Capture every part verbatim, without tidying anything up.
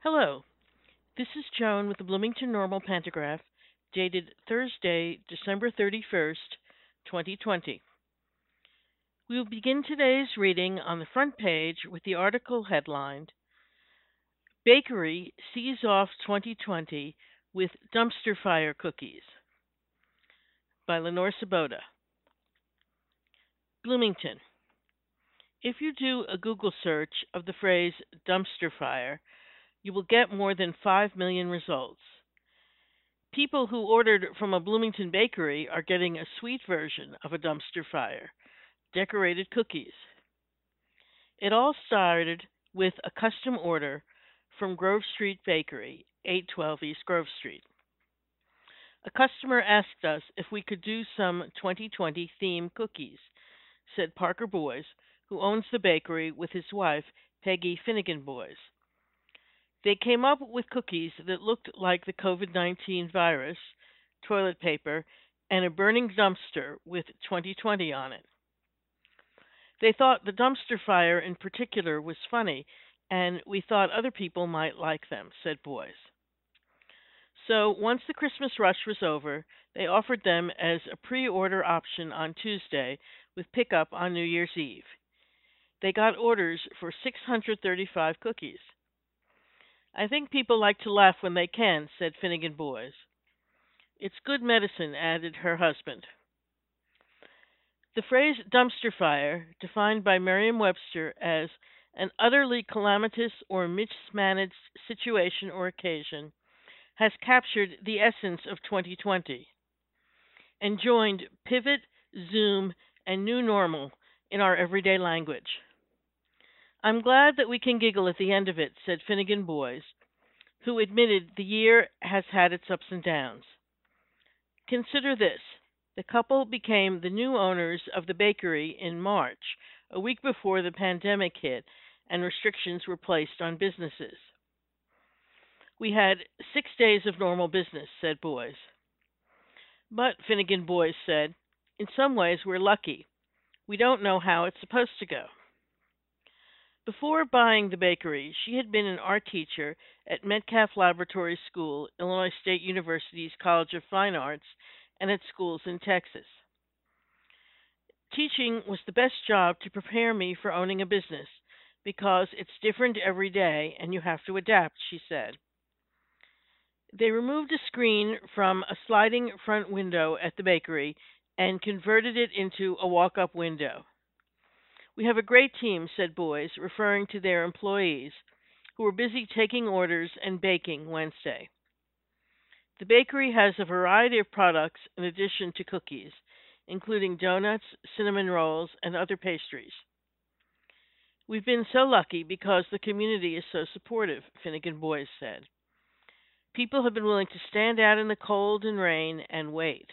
Hello, this is Joan with the Bloomington Normal Pantograph, dated Thursday, December thirty-first, twenty twenty. We will begin today's reading on the front page with the article headlined Bakery Sees Off twenty twenty with Dumpster Fire Cookies by Lenore Sabota. Bloomington. If you do a Google search of the phrase dumpster fire, you will get more than five million results. People who ordered from a Bloomington bakery are getting a sweet version of a dumpster fire decorated cookies. It all started with a custom order from Grove Street Bakery, eight twelve East Grove Street. A customer asked us if we could do some twenty twenty theme cookies, said Parker Boys, who owns the bakery with his wife, Peggy Finnegan Boys. They came up with cookies that looked like the COVID nineteen virus, toilet paper, and a burning dumpster with twenty twenty on it. They thought the dumpster fire in particular was funny, and we thought other people might like them, said Boys. So once the Christmas rush was over, they offered them as a pre-order option on Tuesday with pickup on New Year's Eve. They got orders for six hundred thirty-five cookies. I think people like to laugh when they can, said Finnegan Boys. It's good medicine, added her husband. The phrase dumpster fire, defined by Merriam-Webster as an utterly calamitous or mismanaged situation or occasion, has captured the essence of twenty twenty and joined pivot, Zoom, and new normal in our everyday language. I'm glad that we can giggle at the end of it, said Finnegan Boys, who admitted the year has had its ups and downs. Consider this. The couple became the new owners of the bakery in March, a week before the pandemic hit and restrictions were placed on businesses. We had six days of normal business, said Boys. But, Finnegan Boys said, in some ways we're lucky. We don't know how it's supposed to go. Before buying the bakery, she had been an art teacher at Metcalf Laboratory School, Illinois State University's College of Fine Arts, and at schools in Texas. Teaching was the best job to prepare me for owning a business because it's different every day and you have to adapt, she said. They removed a screen from a sliding front window at the bakery and converted it into a walk-up window. We have a great team, said Boys, referring to their employees, who were busy taking orders and baking Wednesday. The bakery has a variety of products in addition to cookies, including donuts, cinnamon rolls, and other pastries. We've been so lucky because the community is so supportive, Finnegan Boys said. People have been willing to stand out in the cold and rain and wait.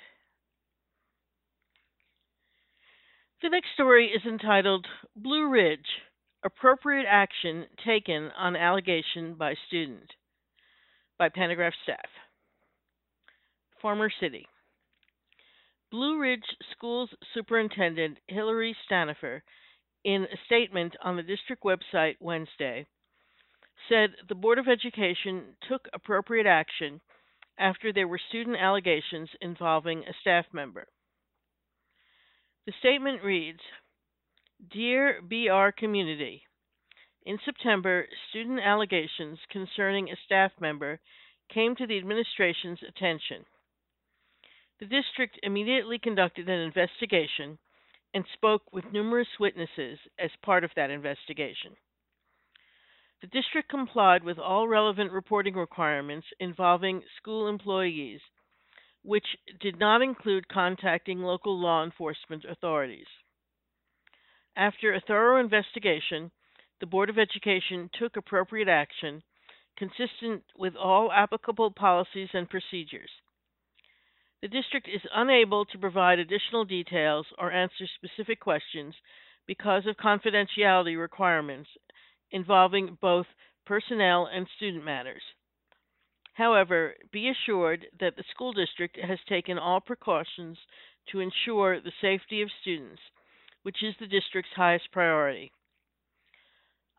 The next story is entitled Blue Ridge, Appropriate Action Taken on Allegation by Student by Pantograph staff. Farmer City. Blue Ridge Schools Superintendent Hillary Stanifer, in a statement on the district website Wednesday, said the Board of Education took appropriate action after there were student allegations involving a staff member. The statement reads, Dear B R Community, in September, student allegations concerning a staff member came to the administration's attention. The district immediately conducted an investigation and spoke with numerous witnesses as part of that investigation. The district complied with all relevant reporting requirements involving school employees, which did not include contacting local law enforcement authorities. After a thorough investigation, the Board of Education took appropriate action consistent with all applicable policies and procedures. The district is unable to provide additional details or answer specific questions because of confidentiality requirements involving both personnel and student matters. However, be assured that the school district has taken all precautions to ensure the safety of students, which is the district's highest priority.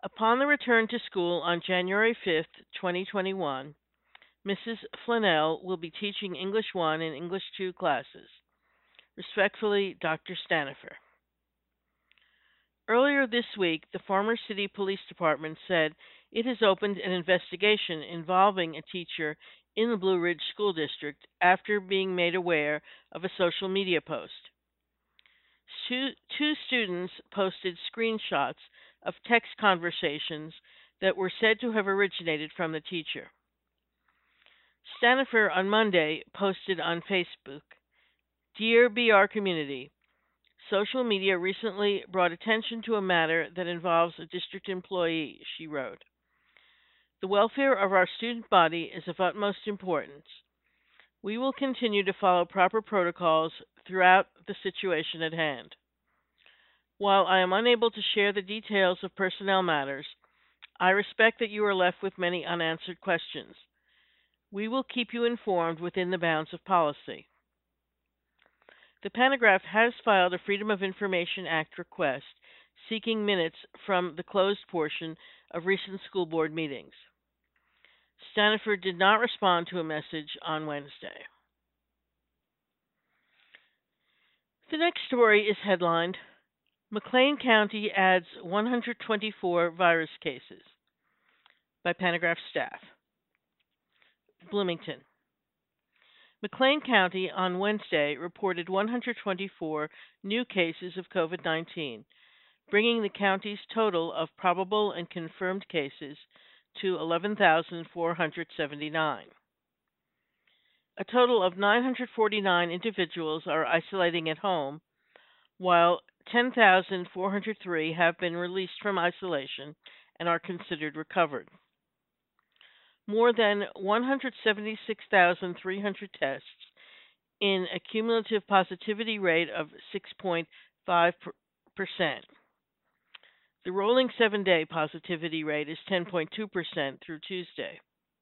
Upon the return to school on January fifth, twenty twenty-one, Missus Flannel will be teaching English one and English two classes. Respectfully, Doctor Stanifer. Earlier this week, the Farmer City Police Department said it has opened an investigation involving a teacher in the Blue Ridge School District after being made aware of a social media post. Two, two students posted screenshots of text conversations that were said to have originated from the teacher. Stanifer on Monday posted on Facebook, "Dear B R community, social media recently brought attention to a matter that involves a district employee," she wrote. "The welfare of our student body is of utmost importance. We will continue to follow proper protocols throughout the situation at hand. While I am unable to share the details of personnel matters, I respect that you are left with many unanswered questions. We will keep you informed within the bounds of policy." The Panagraph has filed a Freedom of Information Act request seeking minutes from the closed portion of recent school board meetings. Stanifer did not respond to a message on Wednesday. The next story is headlined, "McLean County Adds one hundred twenty-four Virus Cases," by Panagraph staff. Bloomington. McLean County on Wednesday reported one hundred twenty-four new cases of COVID nineteen, bringing the county's total of probable and confirmed cases to eleven thousand four hundred seventy-nine. A total of nine hundred forty-nine individuals are isolating at home, while ten thousand four hundred three have been released from isolation and are considered recovered. More than one hundred seventy-six thousand three hundred tests, in a cumulative positivity rate of six point five percent. The rolling seven-day positivity rate is ten point two percent through Tuesday.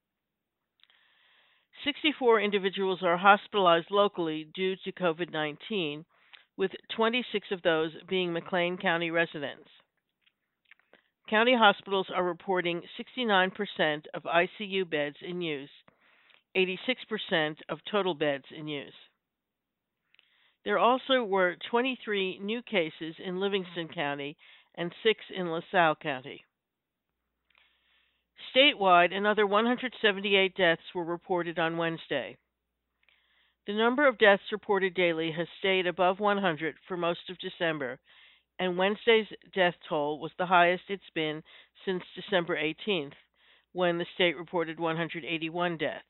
sixty-four individuals are hospitalized locally due to COVID nineteen, with twenty-six of those being McLean County residents. County hospitals are reporting sixty-nine percent of I C U beds in use, eighty-six percent of total beds in use. There also were twenty-three new cases in Livingston County and six in LaSalle County. Statewide, another one hundred seventy-eight deaths were reported on Wednesday. The number of deaths reported daily has stayed above one hundred for most of December, and Wednesday's death toll was the highest it's been since December eighteenth, when the state reported one hundred eighty-one deaths.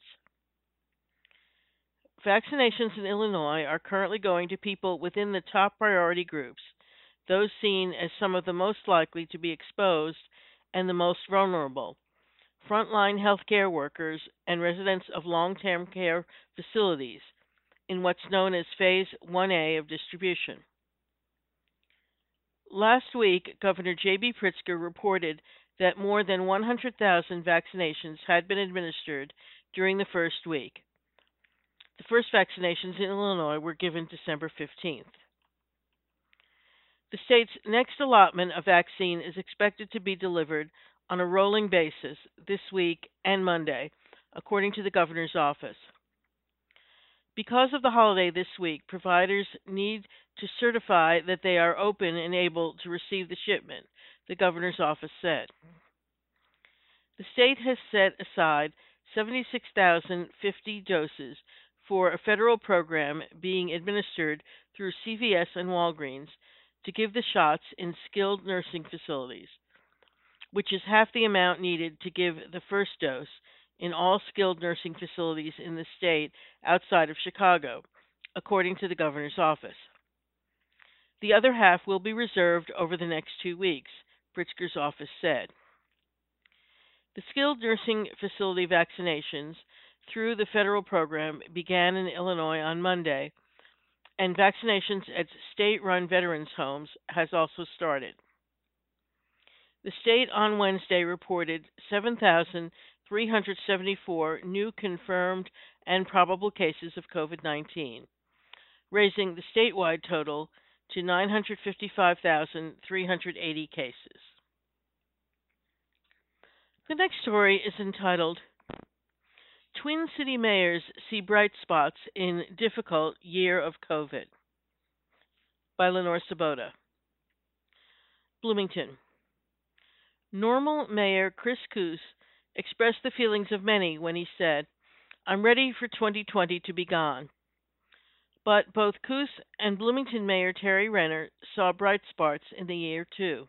Vaccinations in Illinois are currently going to people within the top priority groups, those seen as some of the most likely to be exposed and the most vulnerable: frontline healthcare workers and residents of long-term care facilities, in what's known as Phase one A of distribution. Last week, Governor J B Pritzker reported that more than one hundred thousand vaccinations had been administered during the first week. The first vaccinations in Illinois were given December fifteenth. The state's next allotment of vaccine is expected to be delivered on a rolling basis this week and Monday, according to the governor's office. Because of the holiday this week, providers need to certify that they are open and able to receive the shipment, the governor's office said. The state has set aside seventy-six thousand fifty doses for a federal program being administered through C V S and Walgreens to give the shots in skilled nursing facilities, which is half the amount needed to give the first dose in all skilled nursing facilities in the state outside of Chicago, according to the governor's office. The other half will be reserved over the next two weeks, Pritzker's office said. The skilled nursing facility vaccinations through the federal program began in Illinois on Monday, and vaccinations at state-run veterans' homes has also started. The state on Wednesday reported seven thousand three hundred seventy-four new confirmed and probable cases of COVID nineteen, raising the statewide total to nine hundred fifty-five thousand three hundred eighty cases. The next story is entitled Twin City Mayors See Bright Spots in Difficult Year of COVID by Lenore Sabota. Bloomington. Normal Mayor Chris Koos expressed the feelings of many when he said, I'm ready for twenty twenty to be gone. But both Koos and Bloomington Mayor Terry Renner saw bright spots in the year too.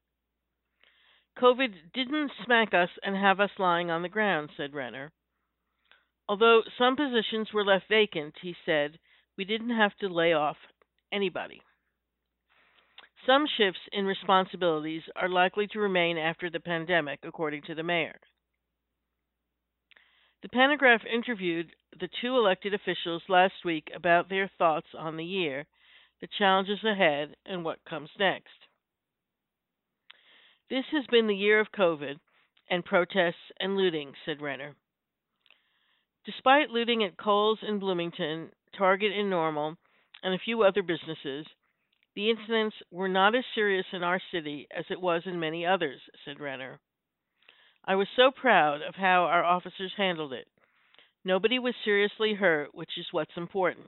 COVID didn't smack us and have us lying on the ground, said Renner. Although some positions were left vacant, he said, we didn't have to lay off anybody. Some shifts in responsibilities are likely to remain after the pandemic, according to the mayor. The Panagraph interviewed the two elected officials last week about their thoughts on the year, the challenges ahead, and what comes next. This has been the year of COVID and protests and looting, said Renner. Despite looting at Kohl's in Bloomington, Target in Normal, and a few other businesses, the incidents were not as serious in our city as it was in many others, said Renner. I was so proud of how our officers handled it. Nobody was seriously hurt, which is what's important.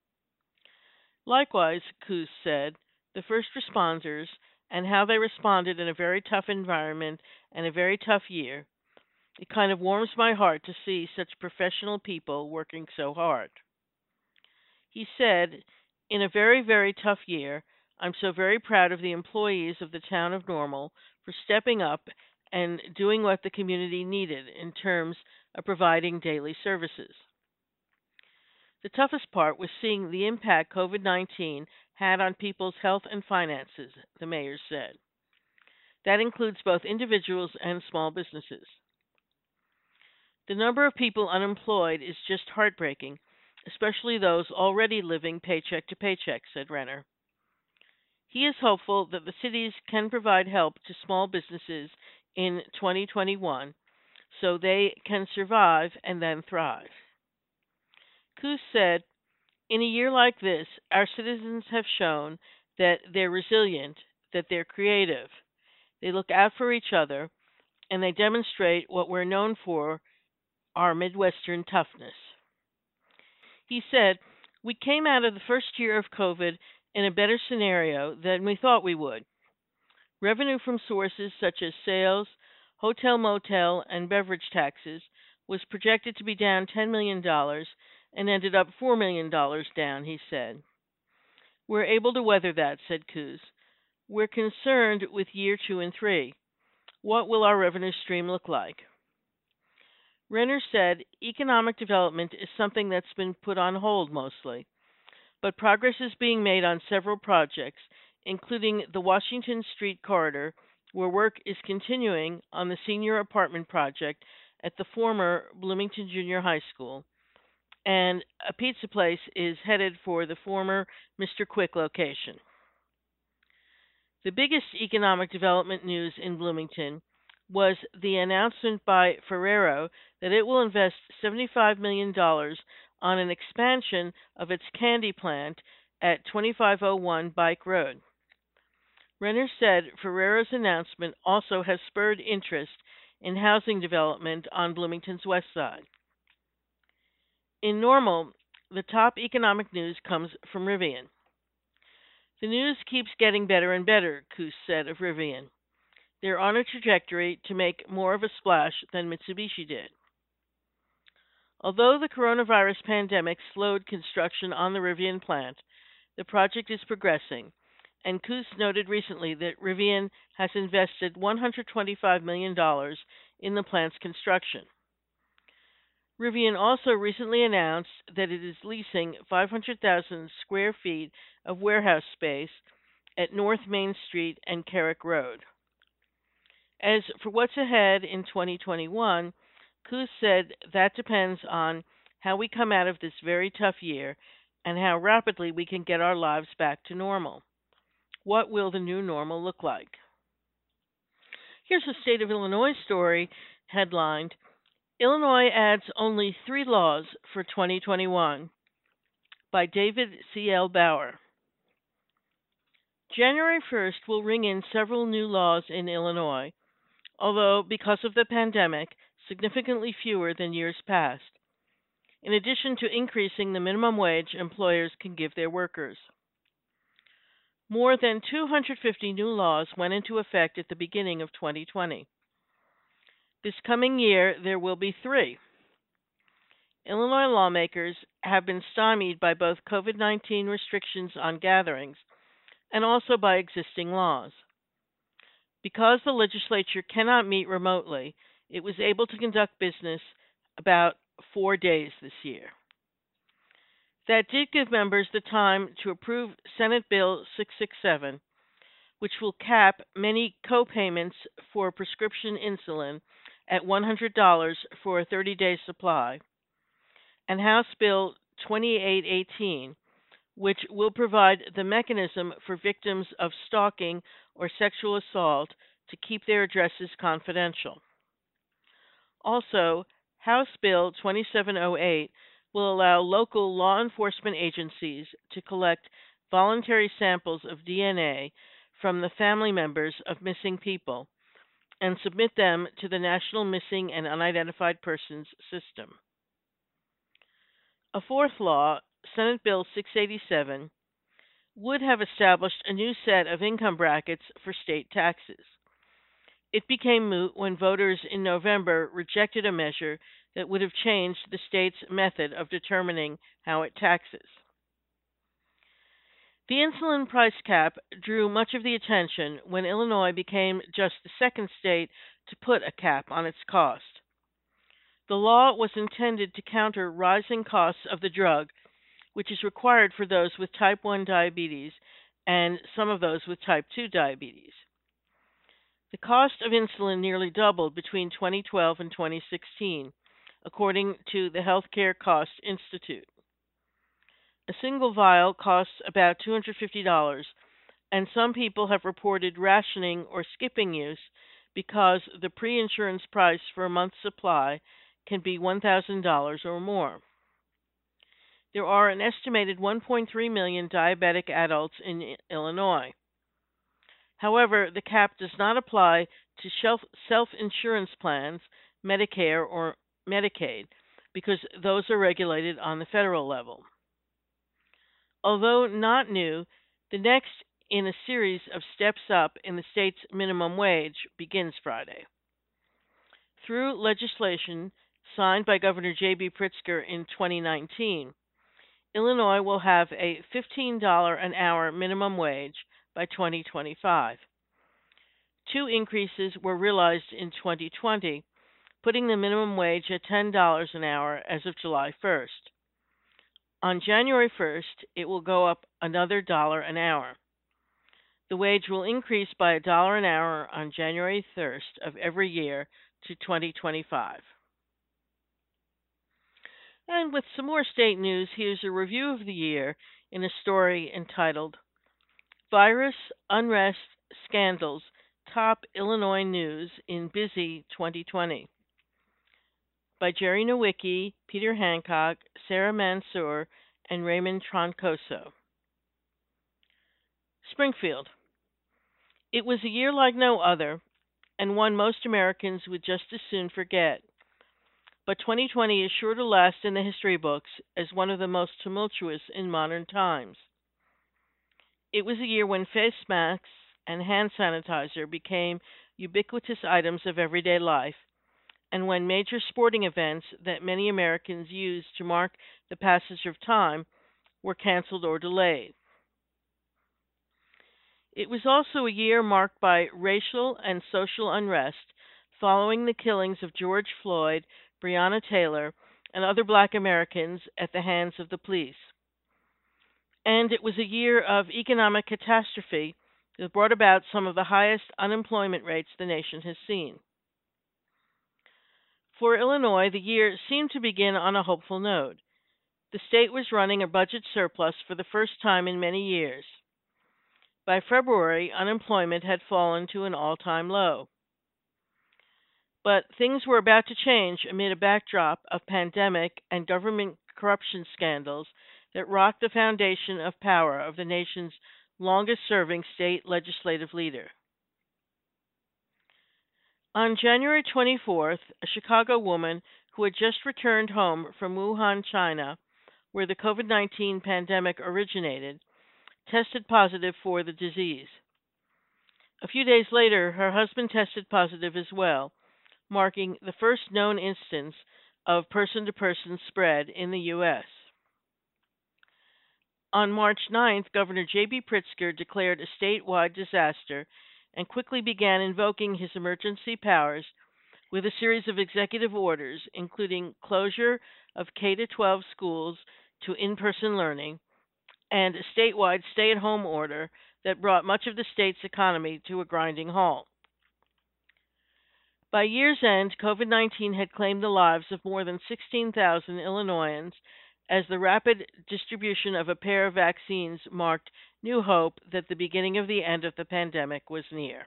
Likewise, Koos said, the first responders and how they responded in a very tough environment and a very tough year. It kind of warms my heart to see such professional people working so hard. He said, in a very, very tough year, I'm so very proud of the employees of the town of Normal for stepping up and doing what the community needed in terms of providing daily services. The toughest part was seeing the impact COVID nineteen had on people's health and finances, the mayor said. That includes both individuals and small businesses. The number of people unemployed is just heartbreaking, especially those already living paycheck to paycheck, said Renner. He is hopeful that the cities can provide help to small businesses in twenty twenty-one so they can survive and then thrive. Koos said, in a year like this, our citizens have shown that they're resilient, that they're creative, they look out for each other, and they demonstrate what we're known for, our Midwestern toughness. He said, we came out of the first year of COVID in a better scenario than we thought we would. Revenue from sources such as sales, hotel, motel, and beverage taxes was projected to be down ten million dollars and ended up four million dollars down, he said. We're able to weather that, said Koos. We're concerned with year two and three. What will our revenue stream look like? Renner said economic development is something that's been put on hold mostly, but progress is being made on several projects, including the Washington Street corridor, where work is continuing on the senior apartment project at the former Bloomington Junior High School, and a pizza place is headed for the former Mister Quick location. The biggest economic development news in Bloomington was the announcement by Ferrero that it will invest seventy-five million dollars on an expansion of its candy plant at twenty-five oh one Bike Road. Renner said Ferrero's announcement also has spurred interest in housing development on Bloomington's west side. In Normal, the top economic news comes from Rivian. The news keeps getting better and better, Koos said of Rivian. They're on a trajectory to make more of a splash than Mitsubishi did. Although the coronavirus pandemic slowed construction on the Rivian plant, the project is progressing, and Koos noted recently that Rivian has invested one hundred twenty-five million dollars in the plant's construction. Rivian also recently announced that it is leasing five hundred thousand square feet of warehouse space at North Main Street and Carrick Road. As for what's ahead in twenty twenty-one, Koos said that depends on how we come out of this very tough year and how rapidly we can get our lives back to normal. What will the new normal look like? Here's a State of Illinois story headlined, Illinois adds only three laws for twenty twenty-one by David C L. Bauer. January first will ring in several new laws in Illinois, although because of the pandemic, significantly fewer than years past, in addition to increasing the minimum wage employers can give their workers. More than two hundred fifty new laws went into effect at the beginning of twenty twenty. This coming year, there will be three. Illinois lawmakers have been stymied by both COVID nineteen restrictions on gatherings and also by existing laws. Because the legislature cannot meet remotely, it was able to conduct business about four days this year. That did give members the time to approve Senate Bill six sixty-seven, which will cap many co-payments for prescription insulin at one hundred dollars for a thirty-day supply, and House Bill twenty-eight eighteen, which will provide the mechanism for victims of stalking or sexual assault to keep their addresses confidential. Also, House Bill twenty-seven oh eight will allow local law enforcement agencies to collect voluntary samples of D N A from the family members of missing people and submit them to the National Missing and Unidentified Persons System. A fourth law, Senate Bill six eighty-seven, would have established a new set of income brackets for state taxes. It became moot when voters in November rejected a measure that would have changed the state's method of determining how it taxes. The insulin price cap drew much of the attention when Illinois became just the second state to put a cap on its cost. The law was intended to counter rising costs of the drug, which is required for those with type one diabetes and some of those with type two diabetes. The cost of insulin nearly doubled between twenty twelve and twenty sixteen, according to the Healthcare Cost Institute. A single vial costs about two hundred fifty dollars, and some people have reported rationing or skipping use because the pre-insurance price for a month's supply can be one thousand dollars or more. There are an estimated one point three million diabetic adults in Illinois. However, the cap does not apply to self-insurance plans, Medicare or Medicaid, because those are regulated on the federal level. Although not new, the next in a series of steps up in the state's minimum wage begins Friday. Through legislation signed by Governor J B Pritzker in twenty nineteen, Illinois will have a fifteen dollars an hour minimum wage by twenty twenty-five. Two increases were realized in twenty twenty, putting the minimum wage at ten dollars an hour as of July first. On January first, it will go up another dollar an hour. The wage will increase by a dollar an hour on January first of every year to twenty twenty-five. And with some more state news, here's a review of the year in a story entitled Virus, Unrest, Scandals Top Illinois News in Busy twenty twenty by Jerry Nowicki, Peter Hancock, Sarah Mansour, and Raymond Troncoso. Springfield. It was a year like no other, and one most Americans would just as soon forget. But twenty twenty is sure to last in the history books as one of the most tumultuous in modern times. It was a year when face masks and hand sanitizer became ubiquitous items of everyday life, and when major sporting events that many Americans used to mark the passage of time were canceled or delayed. It was also a year marked by racial and social unrest following the killings of George Floyd, Breonna Taylor, and other black Americans at the hands of the police. And it was a year of economic catastrophe that brought about some of the highest unemployment rates the nation has seen. For Illinois, the year seemed to begin on a hopeful note. The state was running a budget surplus for the first time in many years. By February, unemployment had fallen to an all-time low. But things were about to change amid a backdrop of pandemic and government corruption scandals that rocked the foundation of power of the nation's longest-serving state legislative leader. On January twenty-fourth, a Chicago woman who had just returned home from Wuhan, China, where the COVID nineteen pandemic originated, tested positive for the disease. A few days later, her husband tested positive as well, marking the first known instance of person to person spread in the U S. On March ninth, Governor J B. Pritzker declared a statewide disaster and quickly began invoking his emergency powers with a series of executive orders, including closure of K twelve schools to in person learning and a statewide stay at home order that brought much of the state's economy to a grinding halt. By year's end, COVID nineteen had claimed the lives of more than sixteen thousand Illinoisans as the rapid distribution of a pair of vaccines marked new hope that the beginning of the end of the pandemic was near.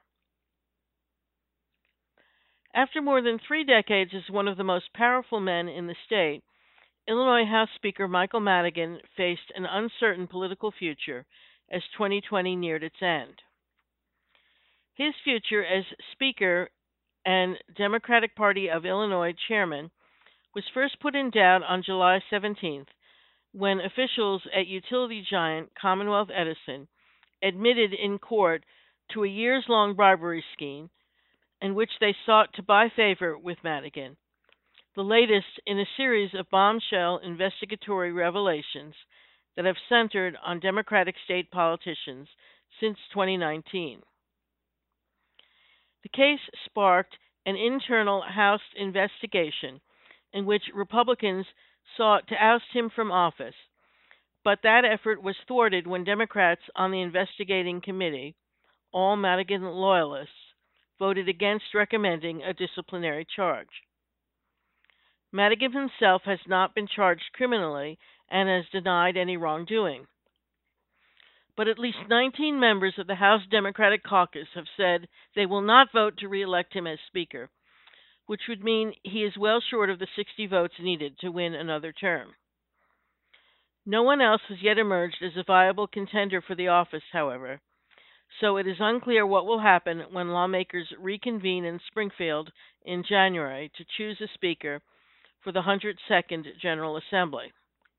After more than three decades as one of the most powerful men in the state, Illinois House Speaker Michael Madigan faced an uncertain political future as twenty twenty neared its end. His future as Speaker and Democratic Party of Illinois chairman was first put in doubt on July seventeenth when officials at utility giant Commonwealth Edison admitted in court to a years long bribery scheme in which they sought to buy favor with Madigan, the latest in a series of bombshell investigatory revelations that have centered on Democratic state politicians since twenty nineteen. The case sparked an internal House investigation in which Republicans sought to oust him from office, but that effort was thwarted when Democrats on the investigating committee, all Madigan loyalists, voted against recommending a disciplinary charge. Madigan himself has not been charged criminally and has denied any wrongdoing. But at least nineteen members of the House Democratic Caucus have said they will not vote to re-elect him as Speaker, which would mean he is well short of the sixty votes needed to win another term. No one else has yet emerged as a viable contender for the office, however, so it is unclear what will happen when lawmakers reconvene in Springfield in January to choose a Speaker for the one hundred second General Assembly.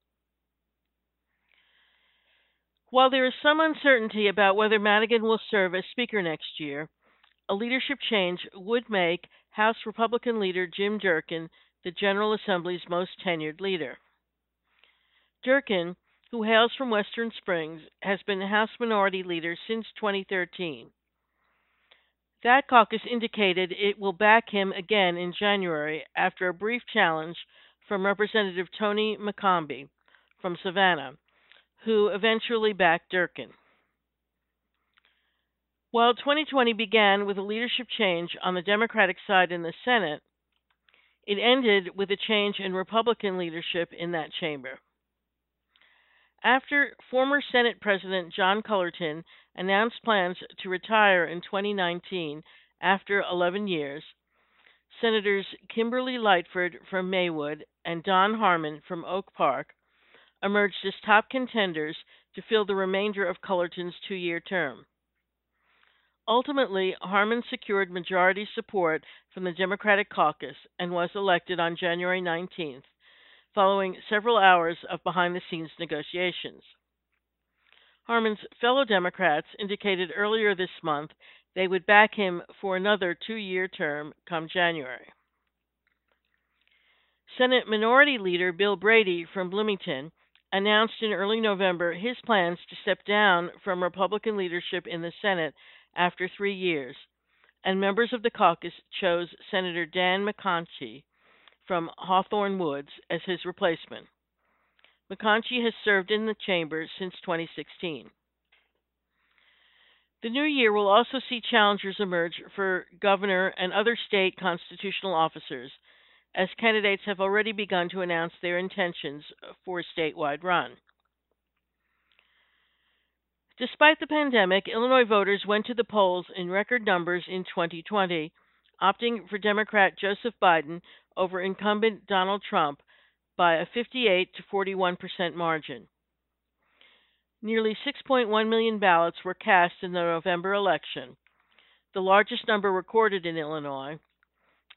While there is some uncertainty about whether Madigan will serve as Speaker next year, a leadership change would make House Republican leader Jim Durkin the General Assembly's most tenured leader. Durkin, who hails from Western Springs, has been House Minority Leader since twenty thirteen. That caucus indicated it will back him again in January after a brief challenge from Representative Tony McCombie from Savannah, who eventually backed Durkin. While twenty twenty began with a leadership change on the Democratic side in the Senate, it ended with a change in Republican leadership in that chamber. After former Senate President John Cullerton announced plans to retire in twenty nineteen after eleven years, Senators Kimberly Lightford from Maywood and Don Harmon from Oak Park emerged as top contenders to fill the remainder of Cullerton's two-year term. Ultimately, Harmon secured majority support from the Democratic caucus and was elected on January nineteenth, following several hours of behind-the-scenes negotiations. Harmon's fellow Democrats indicated earlier this month they would back him for another two-year term come January. Senate Minority Leader Bill Brady from Bloomington announced in early November his plans to step down from Republican leadership in the Senate after three years, and members of the caucus chose Senator Dan McConkey from Hawthorne Woods as his replacement. McConkey has served in the chamber since twenty sixteen. The new year will also see challengers emerge for governor and other state constitutional officers, as candidates have already begun to announce their intentions for a statewide run. Despite the pandemic, Illinois voters went to the polls in record numbers in twenty twenty, opting for Democrat Joseph Biden over incumbent Donald Trump by a fifty-eight to forty-one percent margin. Nearly six point one million ballots were cast in the November election, the largest number recorded in Illinois,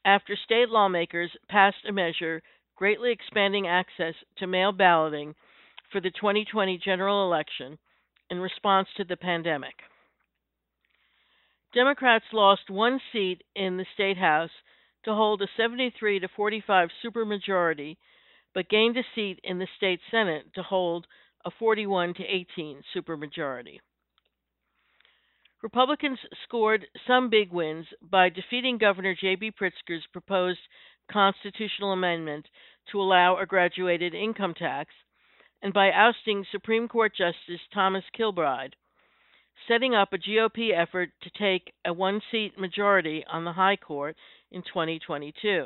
after state lawmakers passed a measure greatly expanding access to mail balloting for the twenty twenty general election in response to the pandemic. Democrats lost one seat in the state house to hold a seventy-three to forty-five supermajority, but gained a seat in the state senate to hold a forty-one to eighteen supermajority. Republicans scored some big wins by defeating Governor J B. Pritzker's proposed constitutional amendment to allow a graduated income tax, and by ousting Supreme Court Justice Thomas Kilbride, setting up a G O P effort to take a one seat majority on the High Court in twenty twenty-two.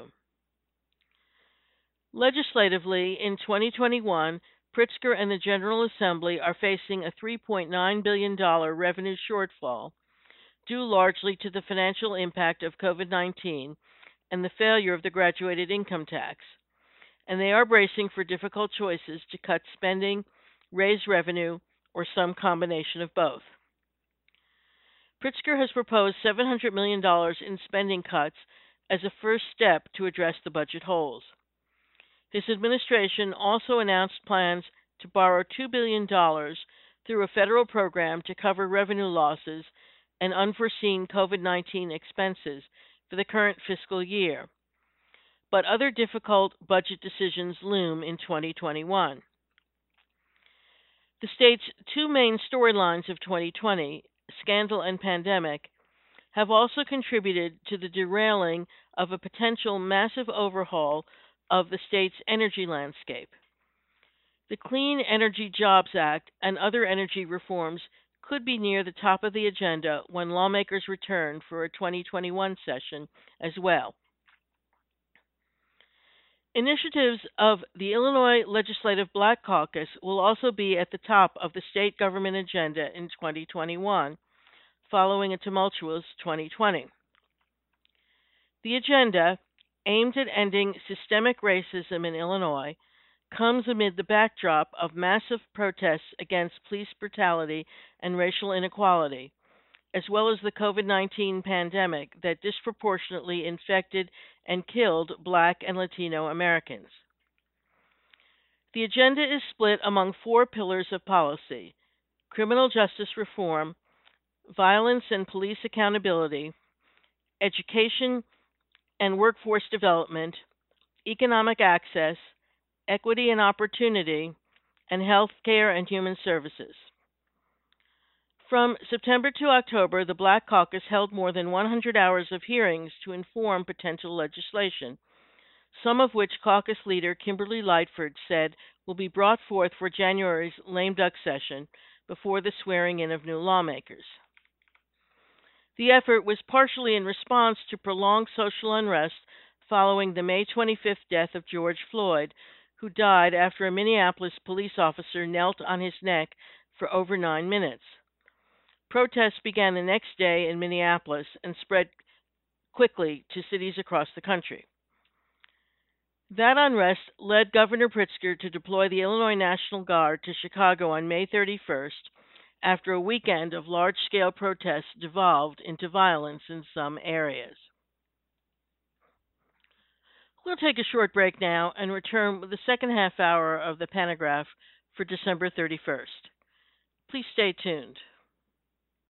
Legislatively, in twenty twenty-one, Pritzker and the General Assembly are facing a three point nine billion dollars revenue shortfall, due largely to the financial impact of COVID nineteen and the failure of the graduated income tax, and they are bracing for difficult choices to cut spending, raise revenue, or some combination of both. Pritzker has proposed seven hundred million dollars in spending cuts as a first step to address the budget holes. His administration also announced plans to borrow two billion dollars through a federal program to cover revenue losses and unforeseen COVID nineteen expenses for the current fiscal year. But other difficult budget decisions loom in twenty twenty-one. The state's two main storylines of twenty twenty, scandal and pandemic, have also contributed to the derailing of a potential massive overhaul of the state's energy landscape. The Clean Energy Jobs Act and other energy reforms could be near the top of the agenda when lawmakers return for a twenty twenty-one session as well. Initiatives of the Illinois Legislative Black Caucus will also be at the top of the state government agenda in twenty twenty-one, following a tumultuous twenty twenty. The agenda, aimed at ending systemic racism in Illinois, comes amid the backdrop of massive protests against police brutality and racial inequality, as well as the COVID nineteen pandemic that disproportionately infected and killed Black and Latino Americans. The agenda is split among four pillars of policy: criminal justice reform, violence and police accountability, education and workforce development, economic access, equity and opportunity, and health care and human services. From September to October, the Black Caucus held more than one hundred hours of hearings to inform potential legislation, some of which caucus leader Kimberly Lightford said will be brought forth for January's lame duck session before the swearing in of new lawmakers. The effort was partially in response to prolonged social unrest following the May twenty-fifth death of George Floyd, who died after a Minneapolis police officer knelt on his neck for over nine minutes. Protests began the next day in Minneapolis and spread quickly to cities across the country. That unrest led Governor Pritzker to deploy the Illinois National Guard to Chicago on May thirty-first, after a weekend of large-scale protests devolved into violence in some areas. We'll take a short break now and return with the second half hour of the Panagraph for December thirty-first. Please stay tuned.